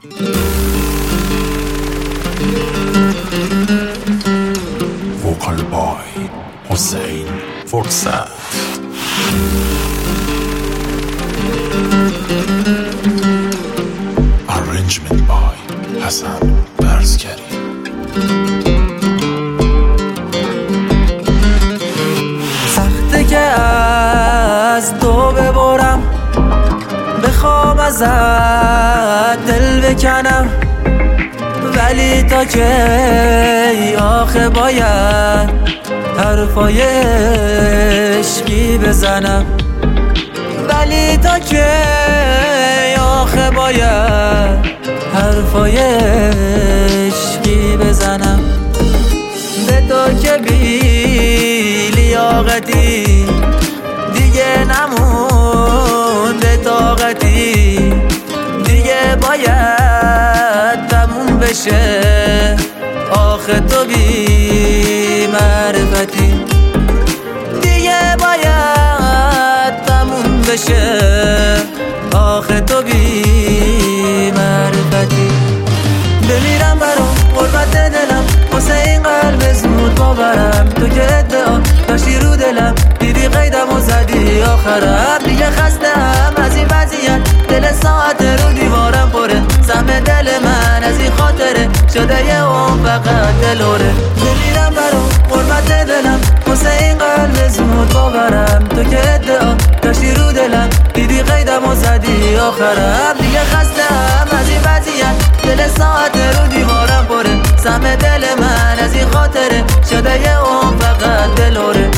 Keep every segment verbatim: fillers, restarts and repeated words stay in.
Vocal by حسین فرصت. Arrangement by حسن برزگری. سخته که از تو ببرم، بخوام ازت دل بکنم، ولی تا که آخه باید حرفای عشقی بزنم، ولی تا که آخه باید حرفای عشقی بزنم. به تو که بی لیاقتی دیگه نمونده طاقتی، دیگه باید تموم بشه آخه تو بی معرفتی، دیگه باید تموم بشه آخه تو بی معرفتی. بمیرم برام قربت دلم، واسه این قلب زود باورم، تو که ادعا داشتی رو دلم، دیدی قیدم و زدی آخرم. دیگه خسته هم از این وضعیت، دل ساعت رو دیوارم پره، سهم دل من از این خاطره شده یه اون فقط دلوره. بمیرم برام قربت دلم، واسه این قلب زود باورم، تو که ادعا داشتی رو دلم، دیدی قیدم و زدی آخرم. دیگه خسته هم از این وضعیت، دل ساعت رو دیوارم پره، سهم دل من از این خاطره شده یه اون فقط دلوره.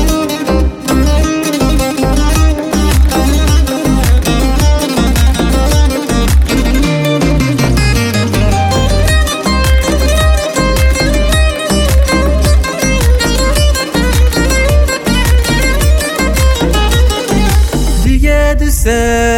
دیگه دوست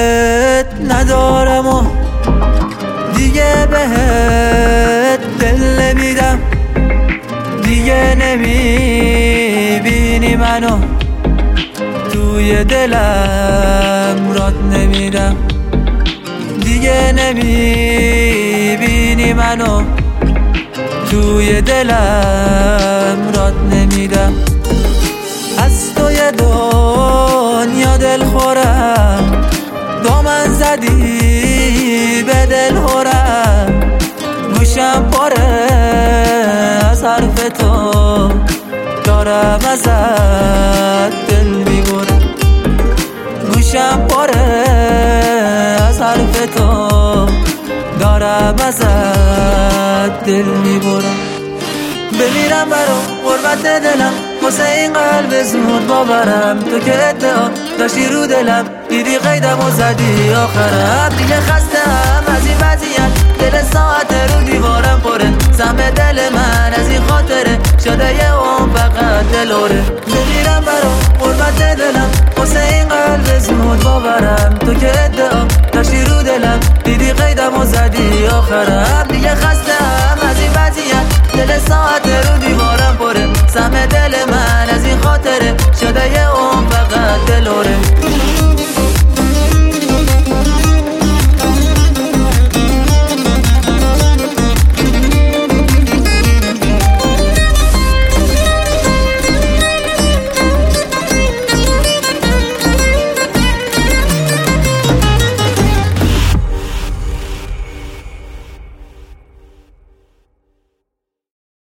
ندارم و دیگه بهت دل نمیدم، دیگه نمیبینی منو توی دلم رات نمیدم، دیگه نمیبینی منو توی دلم رات نمیدم. از توی دنیا دل خورم، دامن زدی به دل خورم، گوشم پاره از حرف تو، دارم ازت دل میبرم، گوشم پاره از حرف تو، دارم ازت دل میبرم. بمیرم برام قربت دلم، واسه این قلب زود باورم، تو که ادعا داشتی رو دلم، دیدی قیدم و زدی آخرم. دیگه خسته هم از این وضعیت، دل ساعت رو دیوارم پره، سهم دل من از این خاطره شده یه اون فقط دلوره. بمیرم برام قربت دلم، واسه این قلب زود باورم، تو که ادعا داشتی رو دلم، دیدی قیدم و زدی آخرم.